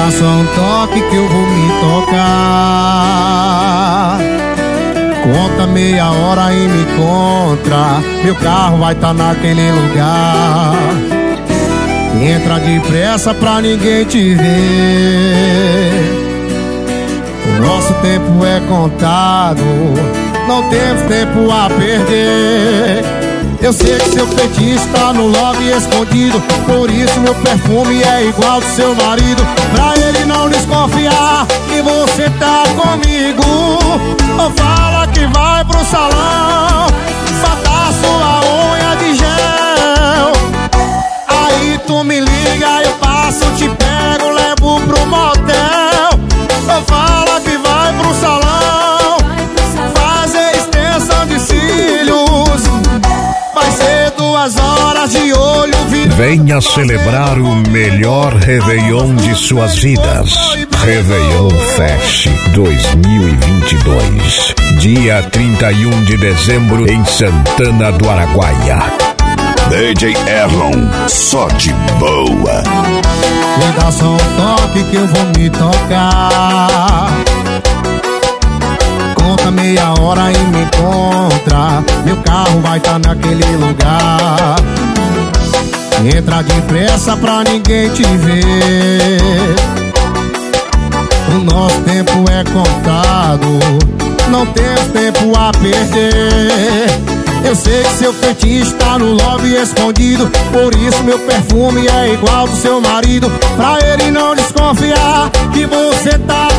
dá só um toque que eu vou me tocar. Conta meia hora e me encontra. Meu carro vai tá naquele lugar. Entra depressa pra ninguém te ver. O nosso tempo é contado, não temos tempo a perder. Eu sei que seu feitiço tá no lobby escondido, por isso meu perfume é igual do seu marido. Pra ele não desconfiar que você tá comigo, ou fala que vai pro salão botar sua unha de gel. Aí tu me liga, eu passo, te pego, levo pro motel. Ou fala que vai pro salão fazer extensão de cílios. Vai ser 2 horas de olho. Venha celebrar o melhor Réveillon de suas vidas. Réveillon Fest 2022. Dia 31 de dezembro em Santana do Araguaia. DJ Erlon, só de boa. Me dá só um toque que eu vou me tocar. Conta meia hora e me encontra. Meu carro vai tá naquele lugar. Entra depressa pra ninguém te ver. O nosso tempo é contado, não temos tempo a perder. Eu sei que seu feitiço tá no lobby escondido, por isso meu perfume é igual do seu marido. Pra ele não desconfiar que você tá